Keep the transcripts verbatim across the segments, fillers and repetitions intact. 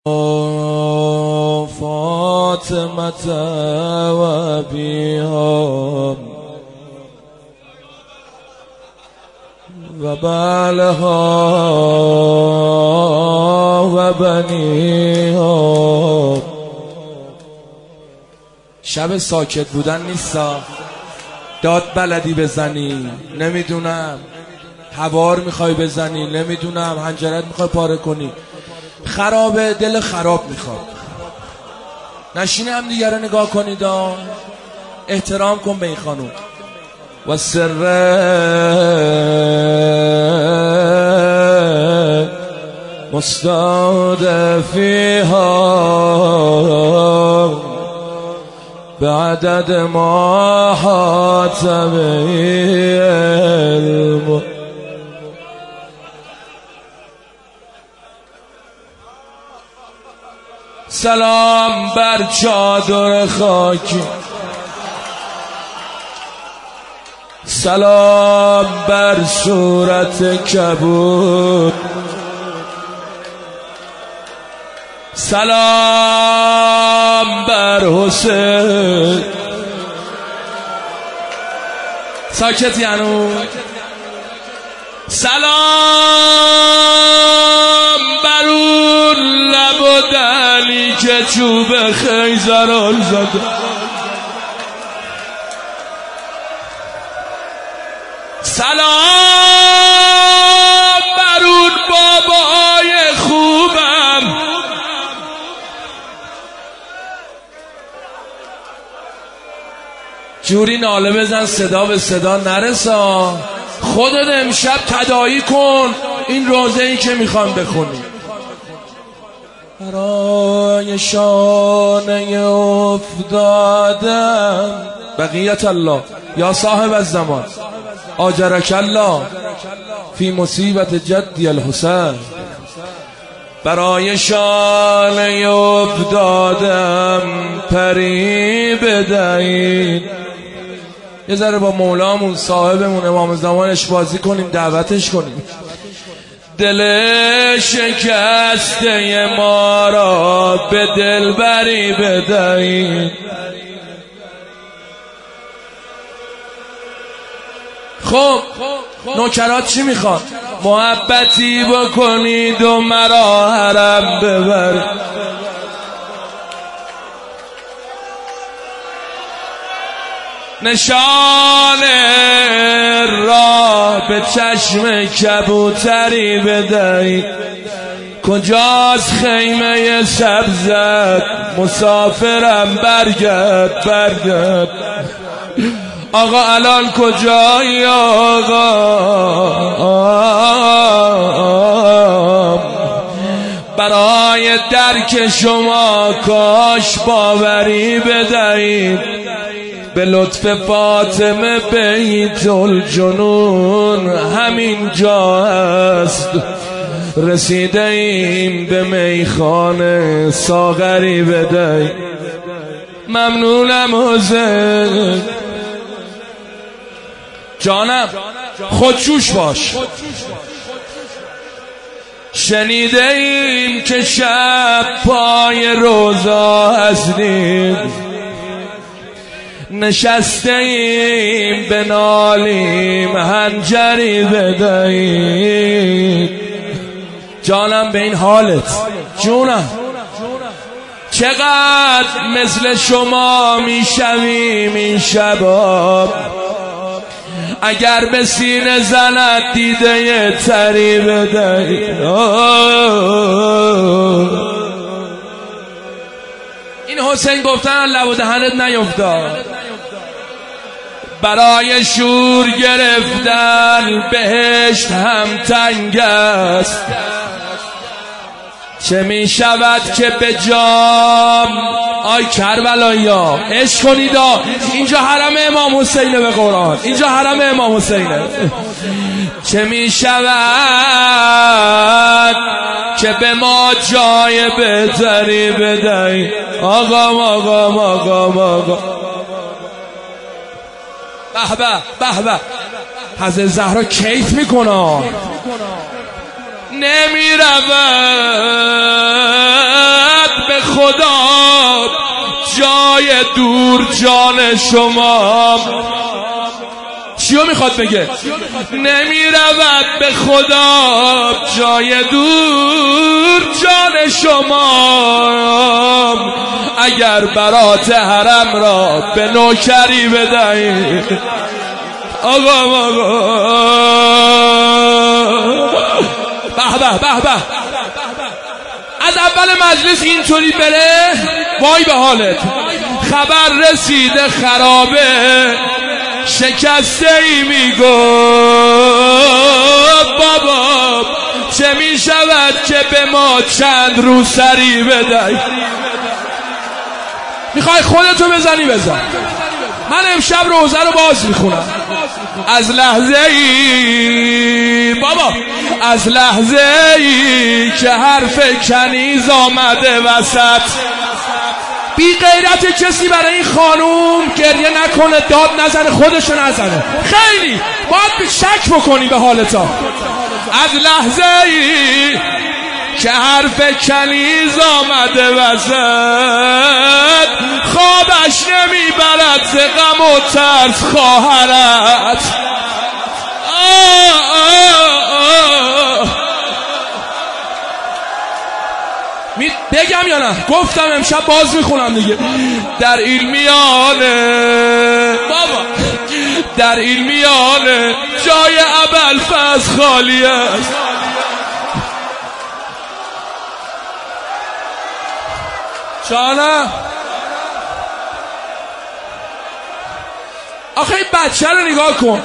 فاطمة وأبيها وبالها وبنيها. شب ساکت بودن نیستا، داد بلدی بزنی، نمیدونم هوار میخوای بزنی، نمیدونم حنجرت میخوای پاره کنی، خرابه، دل خراب میخواد. نشینی هم دیگه رو نگاه کنید، احترام کن به این خانوم. و سر مستضعفیها بعدد ما حاط به علم. سلام بر چادر خاکی، سلام بر صورت کبود، سلام بر حسین. ساکت یعنو سلام بر اون لب و دلی که چوب خیزران زده، سلام بر اون بابای خوبم، جوری ناله بزن صدا به صدا نرسا. خودت امشب تداعی کن این روزه ای که میخوام بخونی. برای شانه افتادم بقیت الله یا صاحب الزمان آجرک الله فی مصیبت جدی الحسین. برای شانه افتادم پری بدهید. یه ذره با مولامون صاحبمون امام زمانش بازی کنیم، دعوتش کنیم. دل شکسته ما را به دلبری بدهید. خب نوکرات چی میخواد؟ محبتی بکنید و مرا حرم ببرید. نشان راه به چشم کبوتری بدهید. کجاست خیمه سبزت؟ مسافرم برگرد برگرد. آقا الان کجایی آقا؟ برای درک شما کاش باوری بدهید. به لطف فاطمه بیت الجنون همین جا است. رسیده ایم به میخانه ساغری بدهید. ممنونم حسین جانم، خودجوش باش. شنیده ایم که شب پای روزا هستیم، نشسته ایم به نالیم حنجری بدهید. جانم به این حالت جونم، چقدر مثل شما میشویم این شبا. اگر به سینه زند دیده تری بدهید. این حسین گفتن لب و دهنت نیفتاد. برای شور گرفتن بهشت هم تنگ است. چه می شود که به جام آی کربلایا عشق کنید. اینجا حرم امام حسینه، به قرآن اینجا حرم امام حسینه. چه می شود که به ما جای بهتری بدهی. آقا آقا آقا آقا به به به به حضرت زهرا کیف میکنه. نمیروم جای دور جان شما. چیو میخواد بگه؟ نمی رود به خدا جای دور جان شما. اگر برات حرم را به نوکری بدهید آقا آقا به به به به. از اول مجلس اینطوری بره وای به حالت. خبر رسیده خرابه شکسته ای میگفت بابا چه میشود که به ما چند روسری بدهی. میخوای خودتو بزنی بزن. من امشب روزه رو باز میخونم. از لحظه ای بابا از لحظه ای که حرف کنیز آمده وسط. بی غیرت کسی برای این خانوم گریه نکنه، داد نزنه، خودشو نزنه. خیلی باید شک بکنی به حالتا. از لحظه ای که حرف کنیز آمده وسط خوابش نمیبرد ز غم و ترس خواهرت. آه آه آه. می بگم یا نه؟ گفتم امشب باز میخونم دیگه. در این میانه بابا در این میانه جای ابوالفضل خالی است. چانه آخه این بچه رو نگاه کن.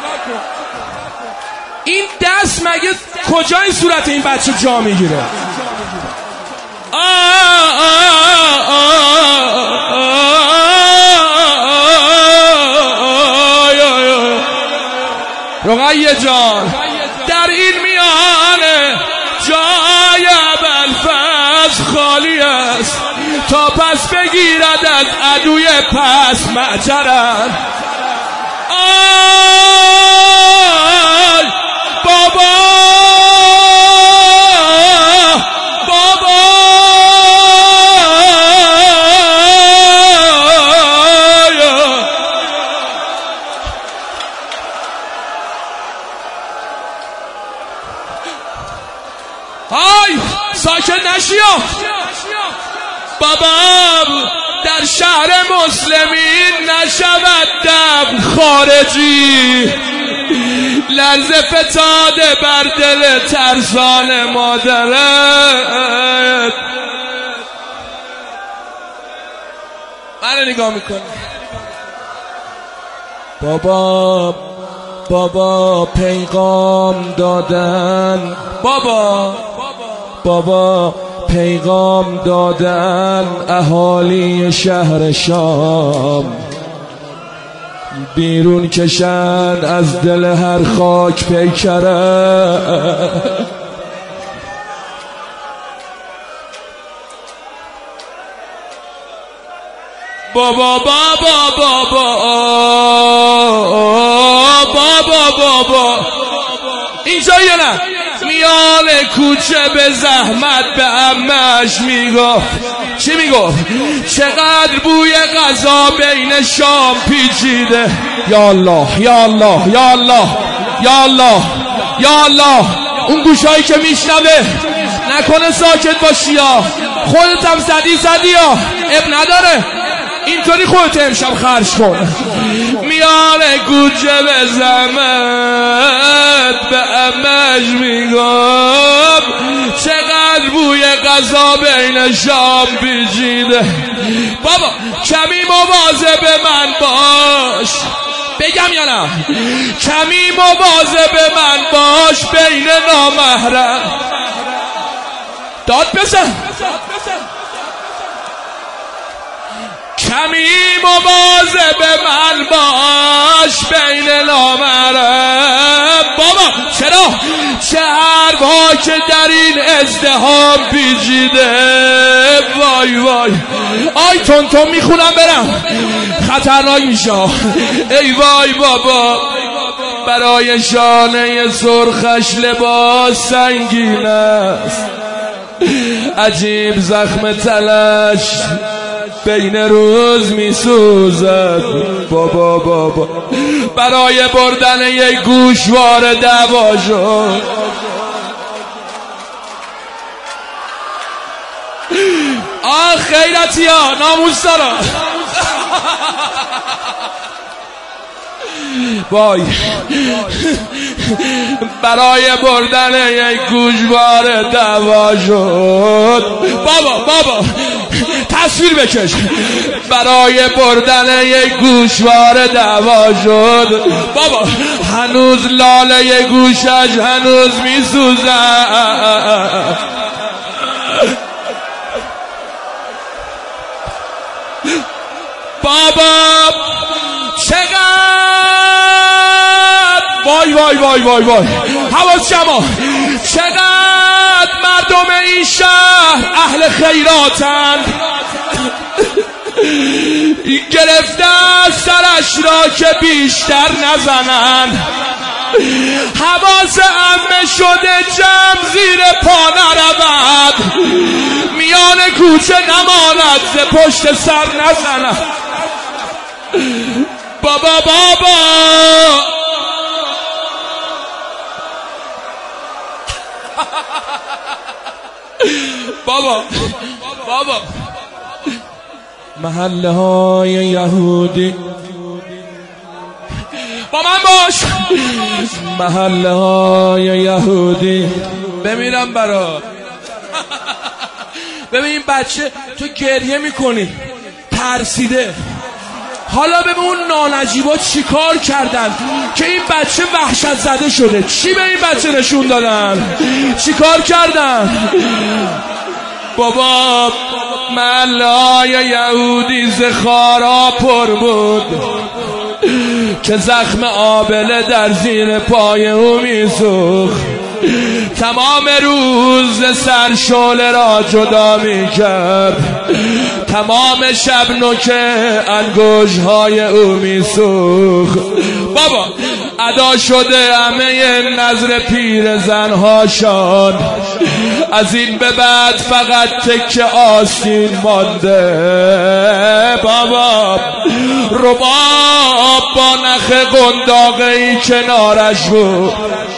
این دست مگه کجای صورت این بچه جا میگیره؟ رقیه جان در این میانه جای ابوالفضل خالی است تا پس بگیرد از عدوی پس معجرم. آی بابا بابا های ساکت نشیا. بابا در شهر مسلمین نشود دم خارجی. لرزه فتاده بر دل ترسان مادرت. من نگاه میکنه. بابا بابا پیغام دادن بابا بابا پیغام دادن اهالی شهر شام. بیرون کشن از دل هر خاک پیکره. بابا بابا بابا بابا بابا اینجا یه نه میان کوچه به زحمت به عمش میگفت. چی میگفت؟ چقدر بوی غذا بین شام پیچیده. یا الله یا الله یا الله یا الله یا الله. اون گوشایی که میشنوه نکنه ساکت باشی یا خودت هم زدی زدی یا اب نداره. اینطوری خودت امشب خرج کن. میان کوچه به زحمت به عمش میگفت چقدر بوی غذا بین شام پیچیده. بابا کمی مواظب من باش. بگم یا نه؟ کمی مواظب من باش بین نامحرم. داد بزن. کمی مواظب من باش بین نامحرم. بابا چرا؟ چه حرفها که در این ازدحام پیچیده. وای وای آی تون تون میخونم برم خطرناک میشه. ای وای بابا برای شانه سرخش لباس سنگین است. عجیب زخم تلش بین روز میسوزد. بابا بابا برای بردن یک گوشوار دعوا شد. آه خیرتی ها ناموس دارا وای برای بردن یک گوشوار دعوا شد. بابا بابا تصویر بکش. برای بردن یک گوشوار دعوا شد. بابا هنوز لاله گوشش هنوز میسوزد. بابا چقدر وای وای وای وای وای حواس جمع چقدر مردم این شهر اهل خیراتن. گرفته سرش را که بیشتر نزنن. حواس عمه شده جمع زیر پا نرود. میان کوچه نماند ز پشت سر نزنن. بابا بابا بابا بابا محله های یهودی با من باش. محله های یهودی بمیرم برات. ببین بچه تو گریه میکنی ترسیده. حالا به اون نانجیبا چی کار کردن که این بچه وحشت زده شده؟ چی به این بچه نشون دادن؟ چی کار کردن؟ بابا محله‌های یهودی زخارا پر بود که زخم آبله در زیر پای او میسوخت. تمام روز سر شعله را جدا می کرد. تمام شب نوک انگشت‌های او می سوخت. بابا ادا شده همه نظر پیر زنهاشان. از این به بعد فقط تکه آستین مانده. بابا رباب با نخ قنداقی کنارش بود.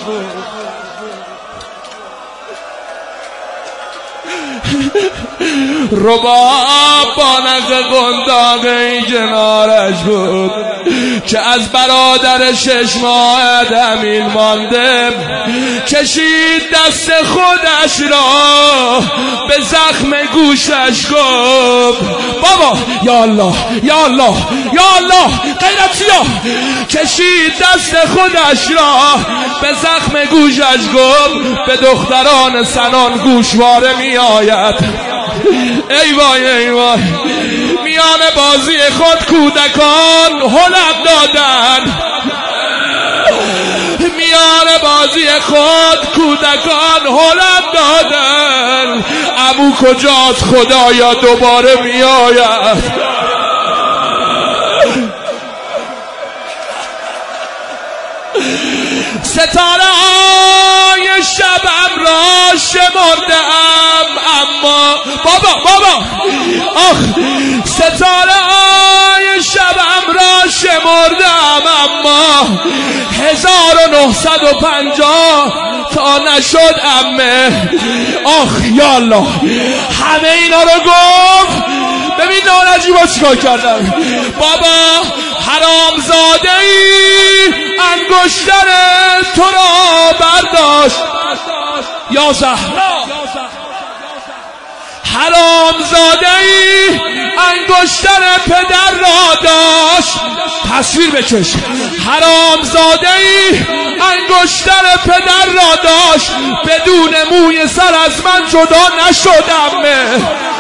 رباب با نخ قنداقی کنارش بود که از برادر شش ماه همین مانده. کشید دست خودش را به زخم گوشش گفت. بابا یا الله یا الله یا الله غیرتیا. کشید دست خودش را به زخم گوشش گفت به دختران سنان گوشواره می آید. ای وای ای وای میان بازی خود کودکان هلک دادن. میان بازی خود کودکان هلک دادن. عمو کجاست خدایا دوباره می آید. ستاره های شبم را شمردم اما بابا بابا آخ ستاره های شبم را شمردم اما هزار و نهصد و پنجاه تا نشد عمه. آخ یا الله همه اینا رو گفت. ببین نانجیبا چیکار کردن. بابا حرام زاده ای انگشتر تو را برداشت یا زهرا. حرام زاده ای انگشتر پدر را داشت. تصویر بکش. حرام زاده ای انگشتر پدر را داشت. بدون موی سر از من جدا نشدم.